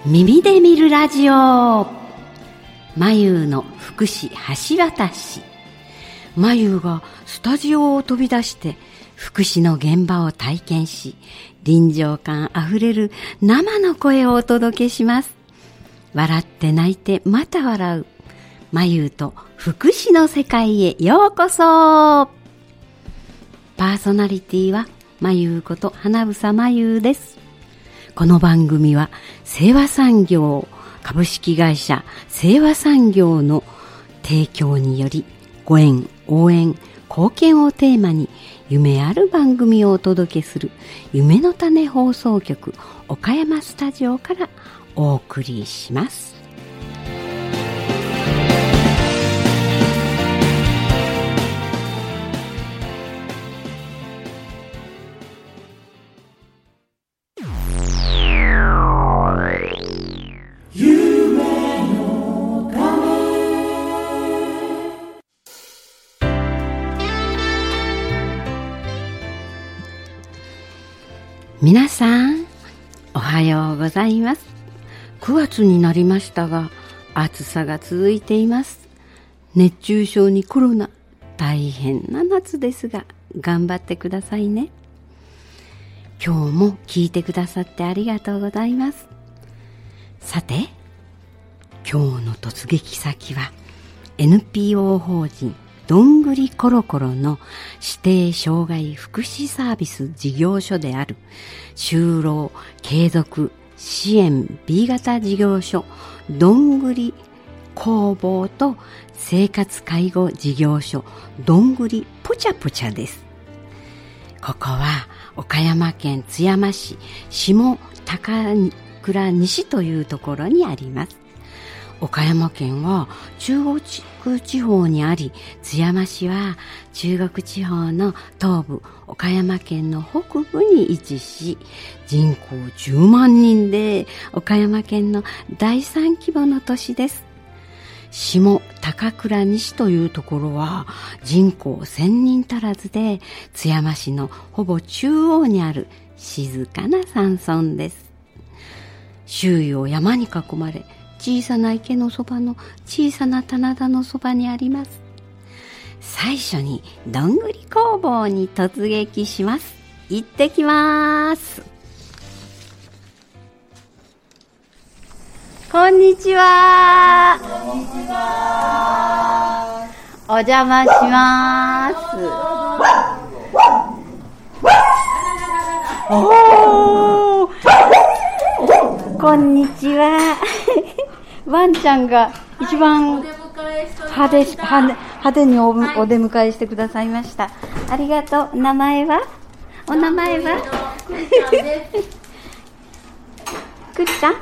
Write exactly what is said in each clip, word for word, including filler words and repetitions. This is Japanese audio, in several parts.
耳で見るラジオ、まゆの福祉橋渡し。まゆがスタジオを飛び出して福祉の現場を体験し、臨場感あふれる生の声をお届けします。笑って泣いてまた笑う、まゆと福祉の世界へようこそ。パーソナリティはまゆこと花房まゆです。この番組は清和産業株式会社清和産業の提供により、ご縁、応援、貢献をテーマに夢ある番組をお届けする夢の種放送局岡山スタジオからお送りします。皆さんおはようございます。くがつになりましたが、暑さが続いています。熱中症にコロナ、大変な夏ですが頑張ってくださいね。今日も聞いてくださってありがとうございます。さて、今日の突撃先は エヌピーオー 法人どんぐりころころの指定障害福祉サービス事業所である就労継続支援 ビー 型事業所どんぐり工房と生活介護事業所どんぐりぽちゃぽちゃです。ここは岡山県津山市下高倉西というところにあります。岡山県は中国地方にあり、津山市は中国地方の東部岡山県の北部に位置し、人口じゅうまんにんで岡山県の第三規模の都市です。下高倉西というところは人口せんにん足らずで、津山市のほぼ中央にある静かな山村です。周囲を山に囲まれ、小さな池のそばの小さな棚田のそばにあります。最初にどんぐり工房に突撃します。行ってきます。こんにちは。こんにちは。お邪魔します。おー、こんにちは。ワンちゃんが一番派手、派派手に お, お出迎えしてくださいました。ありがとう。名前は？お名前は？くっちゃんです。くっちゃん？はい。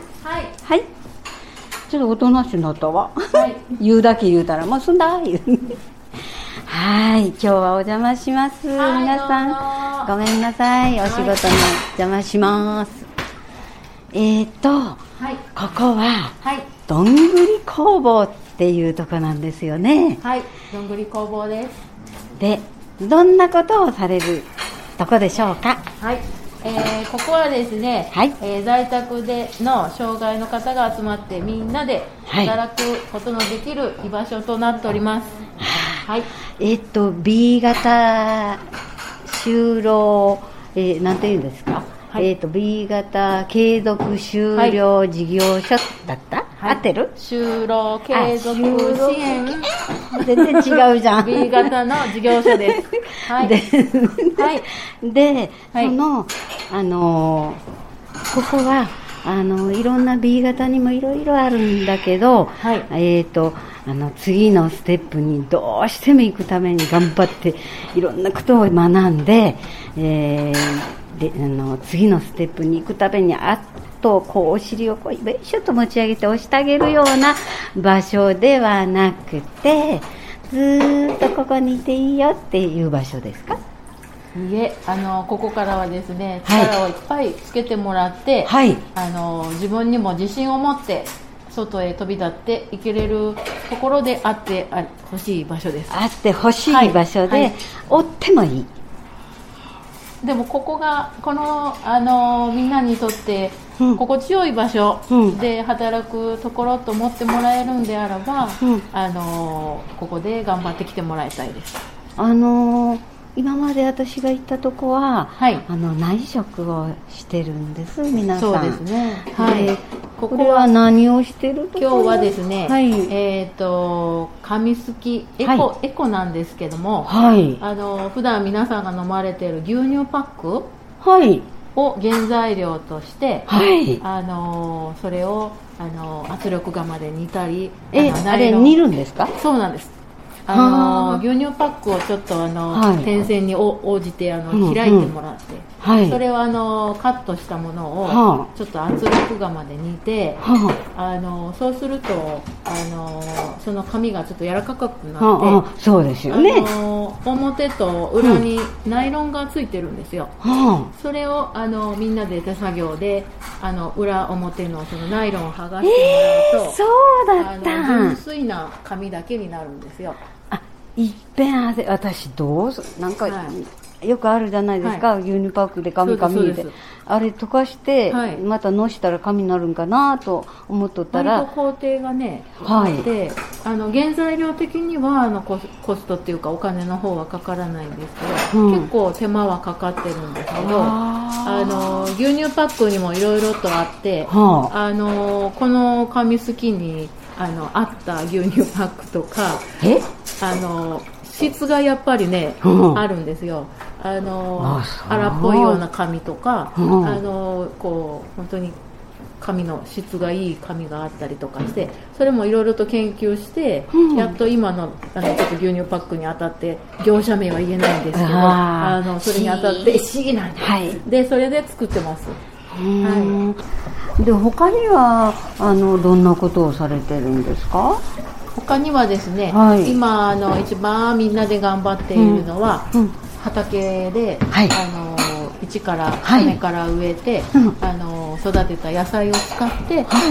はい。ちょっとおとなしくなったわ。はい、言うだけ言うたらもうすんだ言う。はい、今日はお邪魔します。はい、皆さんごめんなさい。お仕事に邪魔します。はい、えーと、はい、ここは、はい、どんぐり工房っていうとこなんですよね。 はい、どんぐり工房です。 で、どんなことをされるとこでしょうか？ はい、えー、ここはですね、はい、えー、在宅での障害の方が集まってみんなで働くことのできる居場所となっております。 はい、えー、っと ビー 型就労、えー、なんていうんですか？はい、えー、と ビー 型継続就労事業所だった、はい、合ってる？就労継続支援全然違うじゃん。 ビー 型の事業所です。はい、で、 はい、で、はい、そのあのここはあのいろんな ビー 型にもいろいろあるんだけど、はい、えー、とあの次のステップにどうしても行くために頑張っていろんなことを学んで、えーであの次のステップに行くためにあっとこうお尻をこうべしょっと持ち上げて押してあげるような場所ではなくて、ずーっとここにいていいよっていう場所ですか？ いえ、あのここからはですね、力をいっぱいつけてもらって、はい、あの自分にも自信を持って外へ飛び立っていけれるところであってほしい場所です。 あってほしい場所で、はいはい、おってもいい。 でもここがこの、あのみんなにとってうん、心地よい場所で働くところと思ってもらえるんであれば、うん、あのここで頑張ってきてもらいたいです。 あのー、今まで私が行ったとこは、はい、あの内職をしてるんです皆さん。 そうですね、はい、 ここは何をしてるところ？ 今日はですね、はい、えっ、ー、と紙すきエコ、はい、エコなんですけども、はい、あの普段皆さんが飲まれている牛乳パック、はい、を原材料として、はい、あのそれをあの圧力釜で煮たり、 えあれ煮るんですか？ そうなんです。あの牛乳パックをちょっとあの、はい、点線に応じてあの、うん、開いてもらって、はい、それをあのカットしたものを、はあ、ちょっと圧力釜で煮て、はあ、あのそうするとあのその紙がちょっと柔らかくなって、はあ、そうですよね。 あの表と裏にナイロンがついてるんですよ、はあ、それをあのみんなで手作業であの裏表のそのナイロンを剥がしてもらうと、 えー、そうだった。 あの純粋な紙だけになるんですよ。 いっぺんあれ私どうぞなんか、はい、よくあるじゃないですか、はい、牛乳パックで紙紙であれ溶かして、はい、またのしたら紙になるんかなと思っとったら割と工程がね、はい、あってあの原材料的にはあのコス、コストっていうかお金の方はかからないんですけど、うん、結構手間はかかってるんですけどあの牛乳パックにもいろいろとあって、はあ、あのこの紙すきにあのあった牛乳パックとかえあの質がやっぱりね、うん、あるんですよ。あの荒っぽいような紙とか、うん、あのこう本当に紙の質がいい紙があったりとかして、それもいろいろと研究して、うん、やっと今のあのちょっと牛乳パックに当たって業者名は言えないんですけど、あのそれに当たって不思議なんです、はい、でそれで作ってます。 はい、で他にはあのどんなことをされてるんですか？ 他にはですね、はい、今あの一番みんなで頑張っているのは、うんうん、畑で、はい、あの一から種から植えて、はい、あの育てた野菜を使って、はい、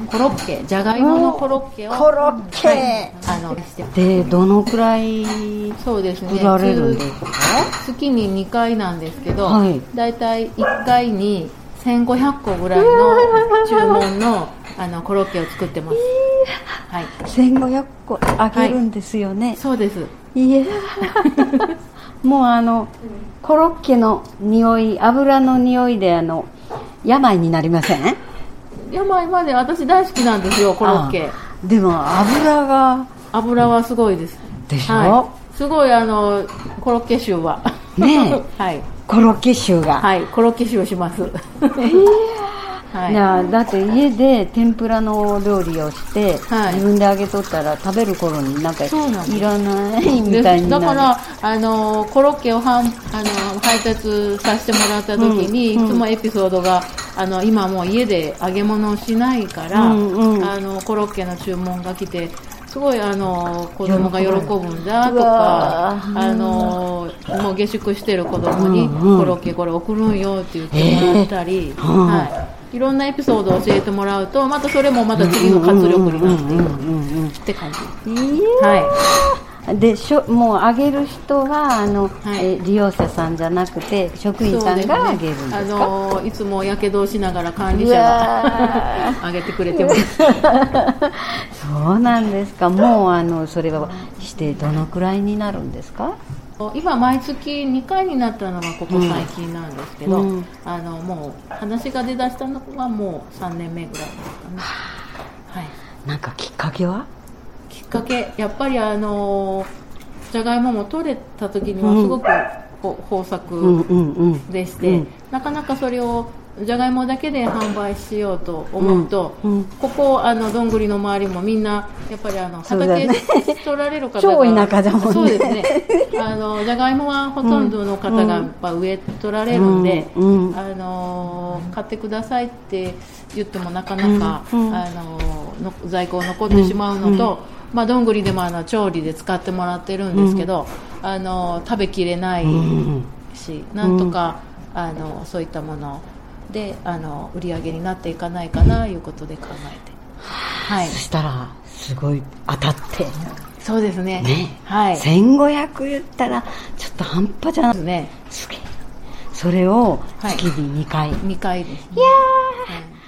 コロッケじゃがいものコロッケをコロッケ、はい、あのでどのくらいそうですね売られるんですか？ 月ににかいなんですけど、はい、だいたいいっかいにせんごひゃっこぐらいの注文のあのコロッケを作ってます。 はい、せんごひゃっこあげるんですよね、はい、 そうです。 いやもうあのコロッケの匂い油の匂いであの病になりません？ 病まで私大好きなんですよコロッケ。 でも油が油はすごいですでしょ、 はい、すごいあのコロッケ臭はねえ、 はい、 コロッケ臭がはいコロッケ臭します。えーはい、だ, だって家で天ぷらの料理をして、はい、自分で揚げとったら食べる頃になんかいらないみたいになる。 だからあのコロッケをはんあの配達させてもらった時に、うん、いつもエピソードがあの今もう家で揚げ物をしないから、うんうん、あのコロッケの注文が来てすごいあの子供が喜ぶんだとか、あのもう下宿してる子供に、うんうん、コロッケこれ送るんよって言ってもらったり、えーはいいろんなエピソードを教えてもらうとまたそれもまた次の活力になっていくって感じ。 はいでしょもうあげる人はあの、はい、え利用者さんじゃなくて職員さんがあげるんですか？ ね、あのいつもやけどをしながら管理者があげてくれてます。 そうなんですか。もうあのそれはしてどのくらいになるんですか？ 今毎月にかいになったのがここ最近なんですけど、うん、あのもう話が出だしたのはもうさんねんめぐらいですかね。 はい、なんかきっかけは？ きっかけやっぱりあのじゃがいもも取れた時にはすごく、うん、豊作でして、うんうんうん、なかなかそれをじゃがいもだけで販売しようと思うと、うんうん、ここあのどんぐりの周りもみんなやっぱりあの畑取られる方が超田舎だもんね。 そうですね。あのじゃがいもはほとんどの方がやっぱ植え取られるんで、うんうん、あの買ってくださいって言ってもなかなか、うんうん、あのの在庫残ってしまうのと、うんうんまあ、どんぐりでもあの調理で使ってもらってるんですけど、うん、あの食べきれないし、うん、なんとかあのそういったものであの売り上げになっていかないかなということで考えて、 はい、そしたらすごい当たってそうですね、 ね、はい、せんごひゃく言ったらちょっと半端じゃないですね。すげえ。それを月ににかい、 はい、にかいです、ね、 いやー、はい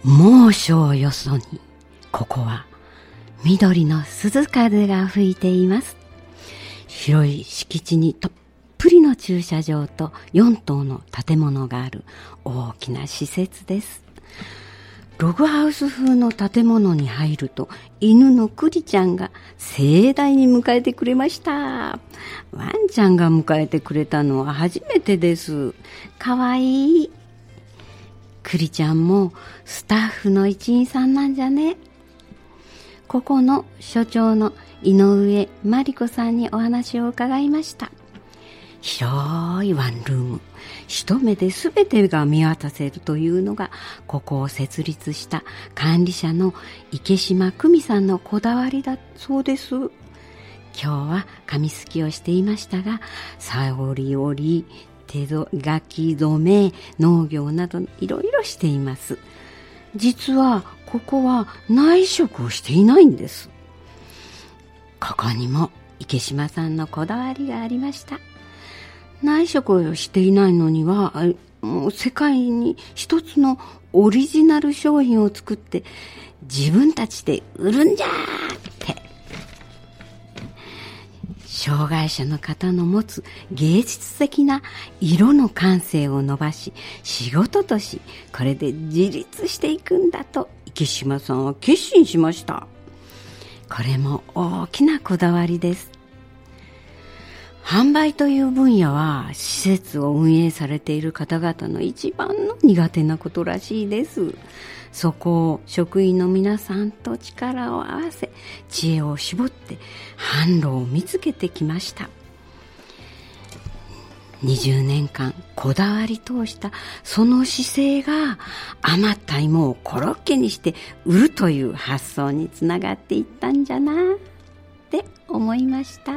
猛暑をよそに、ここは緑の涼風が吹いています。広い敷地にたっぷりの駐車場とよん棟の建物がある大きな施設です。ログハウス風の建物に入ると、犬のクリちゃんが盛大に迎えてくれました。ワンちゃんが迎えてくれたのは初めてです。かわいい。クリちゃんもスタッフの一員さんなんじゃね。ここの所長の井上真理子さんにお話を伺いました。広いワンルーム、一目で全てが見渡せるというのが、ここを設立した管理者の池島久美さんのこだわりだそうです。今日は紙すきをしていましたが、さおり織り、手書き染め、農業などいろいろしています。実はここは内職をしていないんです。ここにも池島さんのこだわりがありました。内職をしていないのには、もう世界に一つのオリジナル商品を作って自分たちで売るんじゃーって。障害者の方の持つ芸術的な色の感性を伸ばし、仕事とし、これで自立していくんだと池島さんは決心しました。これも大きなこだわりです。販売という分野は施設を運営されている方々の一番の苦手なことらしいです。そこを職員の皆さんと力を合わせ、知恵を絞って販路を見つけてきました。にじゅうねんかんこだわり通したその姿勢が、余った芋をコロッケにして売るという発想につながっていったんじゃなって思いました。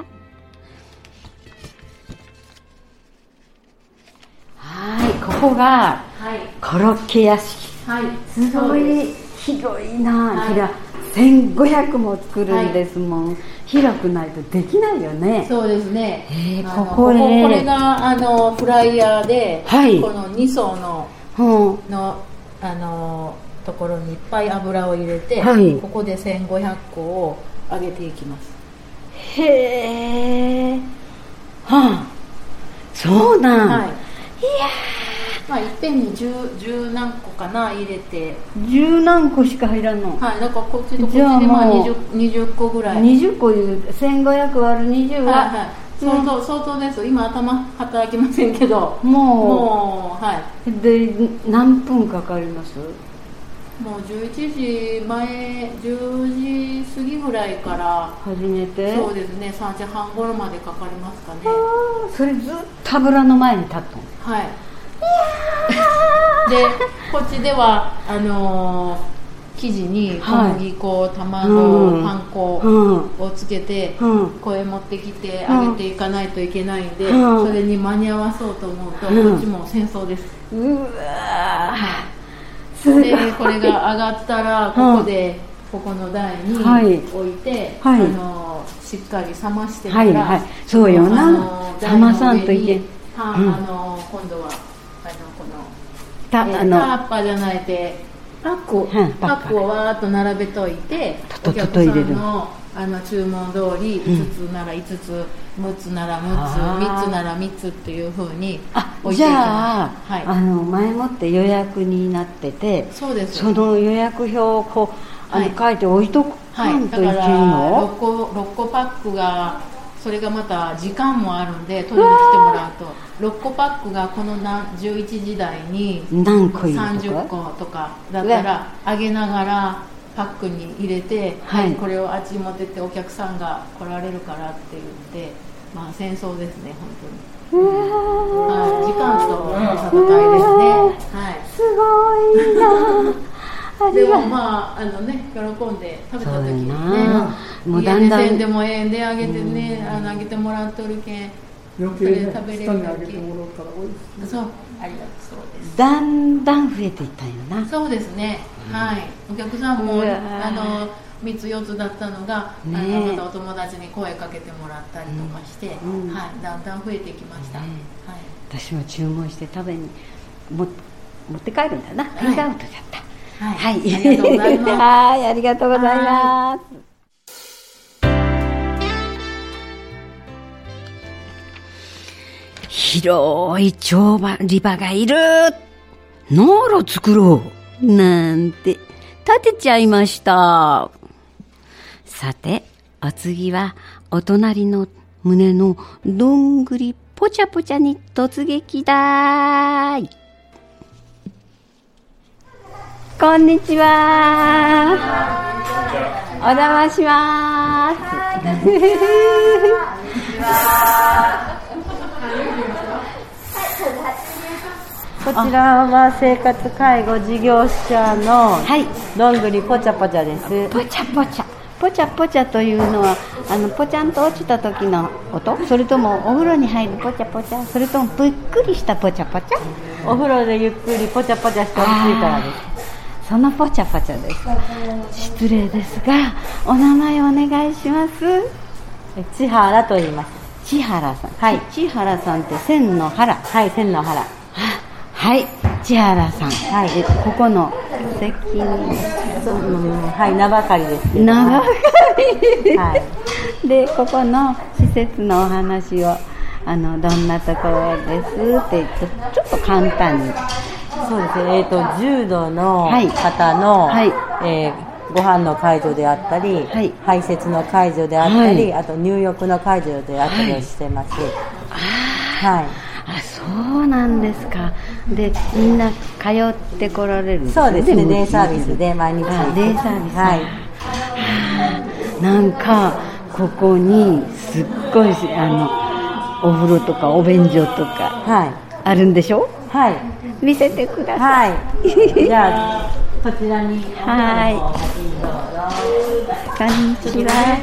はい、ここがコロッケ屋敷、はい、すごい広いな、はい、広せんごひゃくも作るんですもん、はい、広くないとできないよね。 そうですね、 えー、ここへここれがあのフライヤーで、はい、このに層の、うん、のあのところにいっぱい油を入れて、はい、ここでせんごひゃっこを揚げていきます。 へえ、はあ、そうなん、はい、いやまあ、いっぺんに十何個かな入れて、 十何個しか入らんの。 はい、だからこっちとこっちでまあ 20, 20個ぐらい。 にじゅっこいうせんごひゃく割るにじゅうは、はいはい、 相当、相当です。今頭働きませんけど、もう、 もう、はい。で何分かかります？ もうじゅういちじまえ、じゅうじ過ぎぐらいから始めて、 そうですね、さんじはん頃までかかりますかね。 あ、それずっと油の前に立っとん。 はい。でこっちではあのー、生地に小麦粉、はい、卵、うん、パン粉をつけて、うん、これ持ってきて揚げていかないといけないんで、うん、それに間に合わそうと思うと、うん、こっちも戦争です。うわ、はい、でこれが上がったらここで、うん、ここの台に置いて、はい、あのー、しっかり冷ましてから、はいはい、 そうよな、あのー、冷まさんといけん、うん、 あのー、今度はタッパーじゃないでパックを、うん、パックをわーっと並べといて、お客さんの、あの注文通りいつつならいつつ、むつならむつ、みっつならみっつっていう風に置いていきます。じゃあ、はい、あの前もって予約になってて、そうです。その予約表をこうあの、はい、書いて置いとくかんといけんの、はい、だからろっこ、ろっこパックが、それがまた時間もあるんで取りに来てもらうと、ろっこパックがこのじゅういちじ台にさんじゅっことかだったら揚げながらパックに入れて、はい、これをあっちに持ってってお客さんが来られるからって言って、まあ戦争ですね本当に。はい、時間との戦いですね。はい、 すごいなでもまああのね、喜んで食べた時にね、もうだんだん家でせんでもええんであげてね、うん、あのあげてもらっとるけん、 余計ね、食べれるだけそう、ありがとうそうです。 だんだん増えていったんよな。 そうですね、うん、はい、お客さんもあのみっつよっつだったのが、ね、あのまたお友達に声かけてもらったりとかして、うん、はい、だんだん増えてきました、ね、はい、 私も注文して食べにも持って帰るんだな、テイクアウトだった。 はい、 ありがとうございます。 はい、ありがとうございます。広い調理場がいる。農路作ろうなんて建てちゃいました。さて、お次はお隣の胸のどんぐりぽちゃぽちゃに突撃だーい。こんにちは。お邪魔します。 こちらは生活介護事業者のどんぐりぽちゃぽちゃです。 ぽちゃぽちゃ。ぽちゃぽちゃというのはあのぽちゃんと落ちた時の音、それともお風呂に入るぽちゃぽちゃ、それともぷっくりしたぽちゃぽちゃ。 お風呂でゆっくりぽちゃぽちゃして落ち着いたらです。 そのぽちゃぽちゃです。失礼ですがお名前お願いします。 千原と言います。 千原さん。 はい。 千原さんって千の原。 はい、千の原。 はい、千原さん。はい。えここの席に。 そう、うん、はい、名ばかりですけど。 名ばかり。はい。でここの施設のお話をあのどんなところですってちょちょっと簡単に。 そうですね。えっ、ー、と重度の方の、はいはい、えー、ご飯の介助であったり、はい、排泄の介助であったり、はい、あと入浴の介助であったりをしてます。はい。 はい。あ、そうなんですか。で、みんな通ってこられるんですね。 そうですね。デイサービスで毎日。 デイサービス。 はい。 なんかここにすっごいあのお風呂とかお便所とか、はい、あるんでしょ？ はい。 見せてください。 はい。じゃあこちらに。 はい。こんにちは。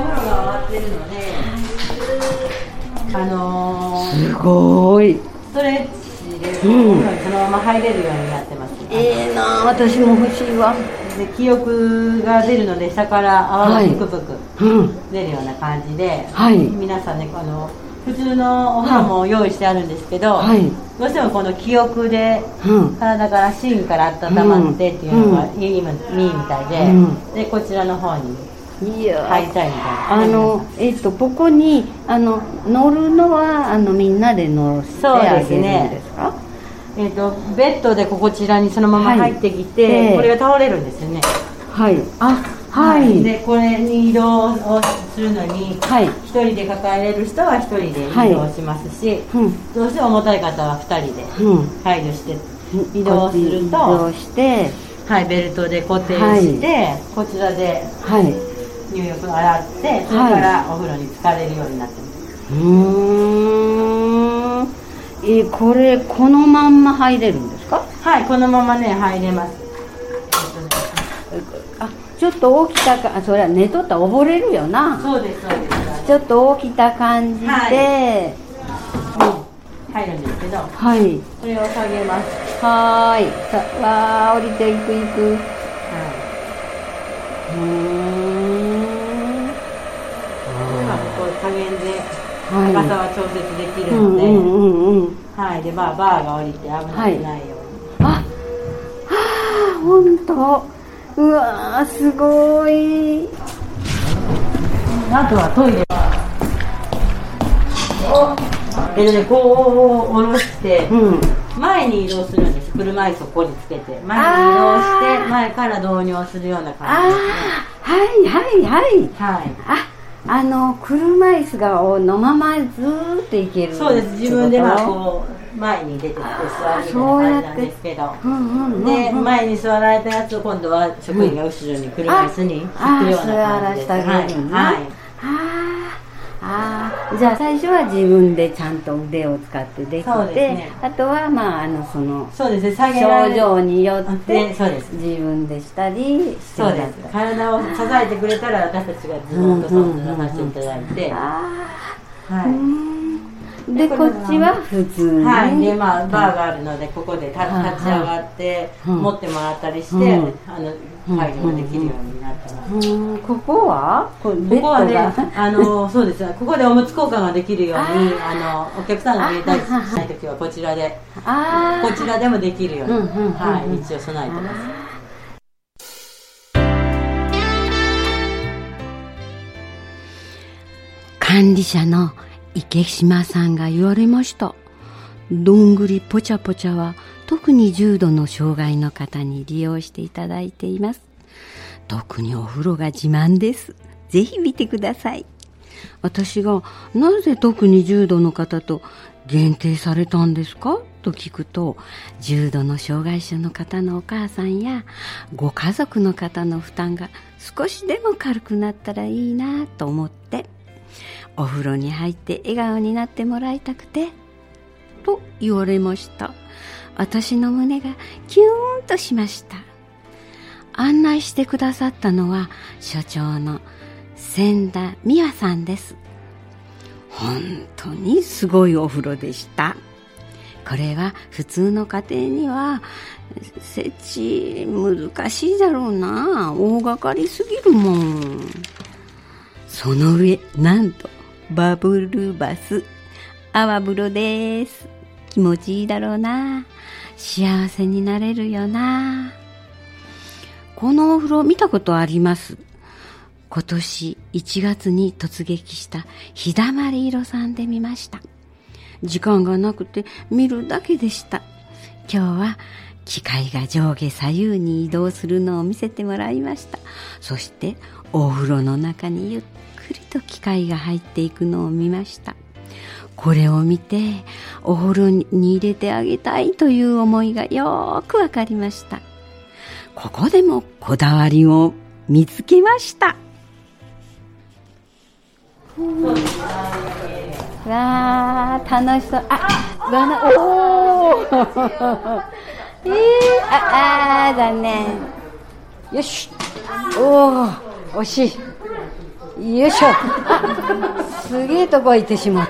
あのー、すごい。 ストレッチで、うん、そのまま入れるようになってます。 ええー、なあ、私も欲しいわ。 で、記憶が出るので下から泡がぷくぷく出るような感じで、はい、皆さんね、あの普通のお風呂も用意してあるんですけど、はい、どうしてもこの記憶で、うん、体から芯から温まってっていうのがいいみたいで、うん、でこちらの方に。いや入りたいみたいな。 あのえっ、ー、とここにあの乗るのはあのみんなで乗せてあげるんですか？ えっ、ー、とベッドでこちらにそのまま入ってきて、はい、これが倒れるんですよね。 はい。あ、はい。はい、 でこれに移動をするのに、はい、ひとりで抱えれる人はひとりで移動しますし、はい、うん、どうしても重たい方はふたりで配慮して移動すると、移動して、 はい、ベルトで固定して、はい、こちらで。はい。入浴を洗ってそれからお風呂に浸かれるようになってます。 はい、うーん、えー、これこのまんま入れるんですか？ はい、このままね入れます。 あ、ちょっと起きたか、それは寝とったら溺れるよな。 そうですそうです。 ちょっと起きた感じで、はいうん、入るんですけど、 はい、 それを下げます。 はーい、さわー降りていくいく。はい、うーん、 加減で高さは調節できるので、うんうんうん、はい、でバーバーが降りて危なくないように、はい、 あ、はあ、本当、うわーすごい。 あとはトイレえでね、こう下ろして、うん、前に移動するんです。車椅子をここにつけて前に移動して前から導入するような感じですね。 はいはいはい、 はい、 あ、あの車椅子がのままずーっといける。 そうです。自分ではこう前に出てきて座るみたいな感じなんですけど、うんうんうん、で前に座られたやつを今度は職員が後ろに車椅子に引くような感じです。 座らせてあげるのね。 はい、はい、 ああ、じゃあ最初は自分でちゃんと腕を使ってできて、そうですね、あとはまああのそのそうですね、下げられる症状によってそうです自分でしたり、 そうです。体を支えてくれたら私たちがずっとそうさせていただいて、うんうんうん、ああ、はい。でこっちは普通に、 はい、でまあバーがあるのでここで立ち上がって持ってもらったりして、うん、あの介助ができるようになってます。 うん、ここはここはね、あのそうです。ここでおむつ交換ができるように、あのお客さんが入れたりしないときはこちらで、こちらでもできるように、はい、一応備えてます。 管理者の池島さんが言われました。どんぐりぽちゃぽちゃは特に重度の障害の方に利用していただいています。特にお風呂が自慢です。ぜひ見てください。私がなぜ特に重度の方と限定されたんですかと聞くと、重度の障害者の方のお母さんやご家族の方の負担が少しでも軽くなったらいいなと思って、お風呂に入って笑顔になってもらいたくてと言われました。私の胸がキューンとしました。案内してくださったのは所長の千田美和さんです。本当にすごいお風呂でした。これは普通の家庭には設置難しいだろうな。大掛かりすぎるもん。その上なんとバブルバス泡風呂です。気持ちいいだろうな。幸せになれるよな。このお風呂見たことあります。今年いちがつに突撃した日だまり色さんで見ました。時間がなくて見るだけでした。今日は機械が上下左右に移動するのを見せてもらいました。そしてお風呂の中にゆっくりと機械が入っていくのを見ました。これを見てお風呂に入れてあげたいという思いがよーくわかりました。ここでもこだわりを見つけました。わー楽しそう。あ、わな、おーえー、あ、あー残念。よし、おー惜しい。よいしょ。すげえとこ行ってしまった。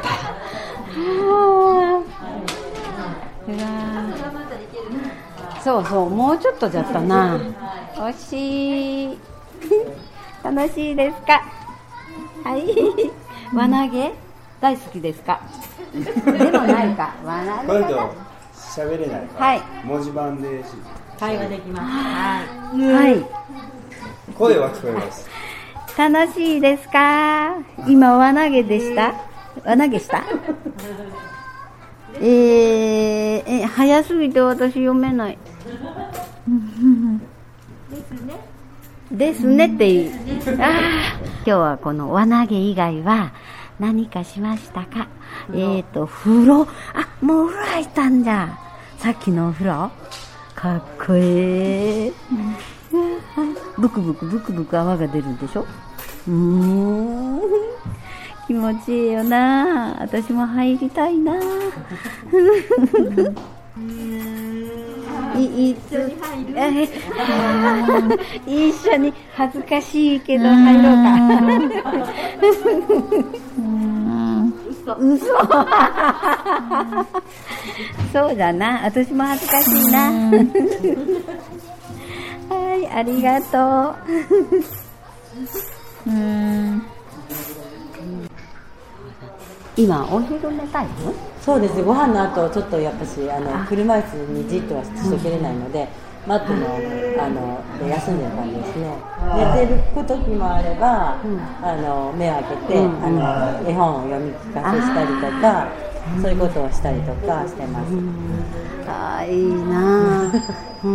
そうそう、もうちょっとだったな。惜しい。楽しいですか。はい。輪投げ大好きですか。でもないか。輪投げ。 これと喋れないから。 はい。 文字盤で会話できます。 はい。はい。 声は聞こえます。 楽しいですか。今輪投げでした。輪投げした。えー、え早すぎて私読めない。ですね。ですねっていう。ああ、今日はこの輪投げ以外は何かしましたか。えっと風呂、あ、もうお風呂入ったんじゃ。さっきのお風呂。かっこいい。ブクブクブクブク泡が出るんでしょ。うーん。気持ちいいよな。私も入りたいな。いいつ一緒に恥ずかしいけど入ろうか。うそそうだな、私も恥ずかしいな。はい、ありがとう。うん今お昼寝タイム？ そうですね、ご飯の後ちょっとやっぱしあの車椅子にじっとはしとけれないので、マットのあので休んでる感じですね。寝てる時もあれば、うん、あの目を開けて、うん、あの絵本を読み聞かせしたりとか、そういうことをしたりとかしてます。うん、 ああいいな。うん、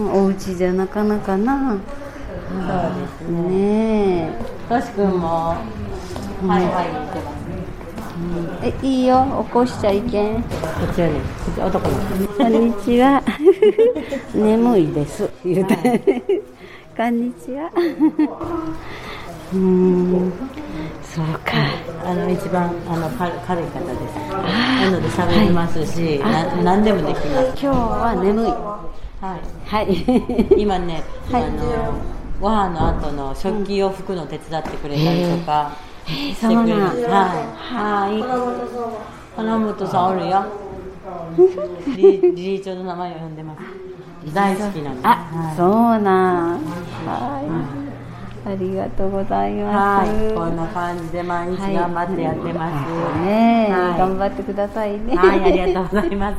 お家じゃなかなかな。 そうですね。 ねえ。 とし君も、うん、はいはい言ってます。 え、いいよ、起こしちゃいけん。 こっちはね、男の子。 こんにちは。眠いです。言うて。こんにちは。うーん、そうか。 あの一番あの軽い方です。なので喋りますし、はい、な何でもできます。 今日は眠い。 はい。 はい。 今ね、はい、あのご飯の後の食器を拭くの手伝ってくれたりとか。 えー、そうなん。はい。 はい。花本さんおるよ。リリーチョの名前を呼んでます。大好きなんです。 あ、はい、そうなん。はい。ありがとうございます。 はい。こんな感じで毎日頑張ってやってます。 はい、ねえ、はい、頑張ってくださいね。 はい、ありがとうございます。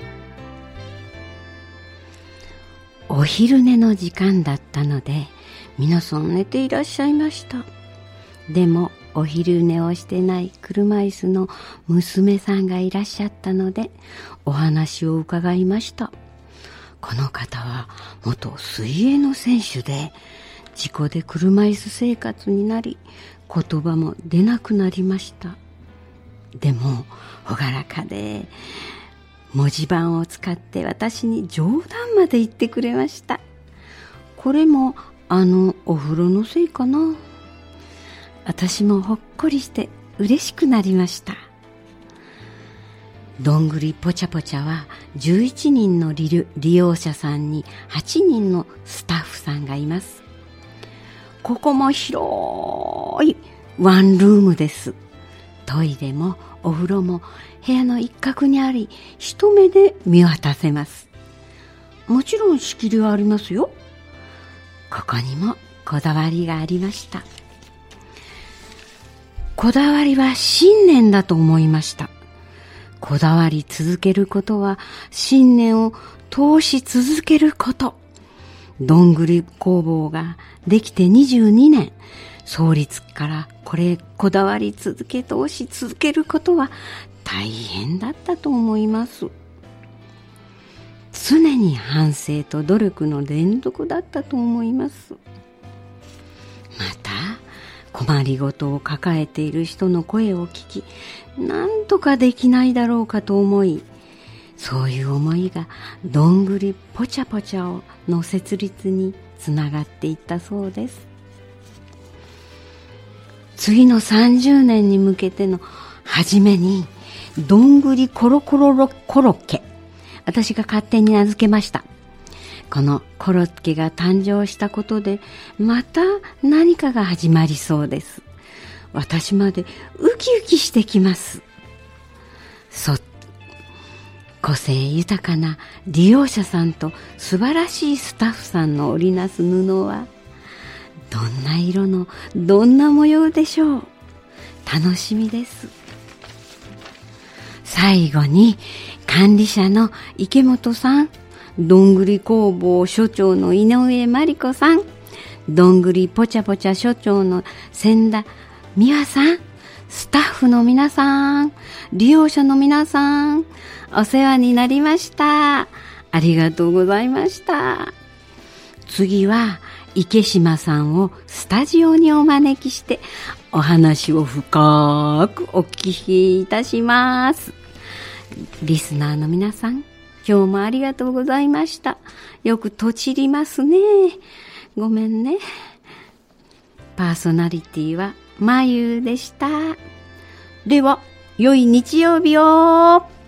お昼寝の時間だったので、 皆さん寝ていらっしゃいました。でもお昼寝をしてない車椅子の娘さんがいらっしゃったのでお話を伺いました。この方は元水泳の選手で事故で車椅子生活になり言葉も出なくなりました。でも朗らかで文字盤を使って私に冗談まで言ってくれました。これもあのお風呂のせいかな。私もほっこりして嬉しくなりました。どんぐりぽちゃぽちゃはじゅういちにんの利用者さんにはちにんのスタッフさんがいます。ここも広いワンルームです。トイレもお風呂も部屋の一角にあり、一目で見渡せます。もちろん仕切りはありますよ。ここにもこだわりがありました。こだわりは信念だと思いました。こだわり続けることは信念を通し続けること。どんぐり工房ができてにじゅうにねん、創立からこれこだわり続け通し続けることは大変だったと思います。常に反省と努力の連続だったと思います。また困りごとを抱えている人の声を聞き、何とかできないだろうかと思い、そういう思いがどんぐりぽちゃぽちゃの設立につながっていったそうです。次のさんじゅうねんに向けての初めにどんぐりコロコロロコロッケ、私が勝手に名付けました。このコロッケが誕生したことでまた何かが始まりそうです。私までウキウキしてきます。そ個性豊かな利用者さんと素晴らしいスタッフさんの織りなす布はどんな色のどんな模様でしょう。楽しみです。最後に管理者の池本さん、どんぐり工房所長の井上真理子さん、どんぐりぽちゃぽちゃ所長の千田美和さん、スタッフの皆さん、利用者の皆さん、お世話になりました。ありがとうございました。次は池島さんをスタジオにお招きしてお話を深くお聞きいたします。リスナーの皆さん、今日もありがとうございました。よくとちりますね。ごめんね。パーソナリティはまゆでした。では、良い日曜日を。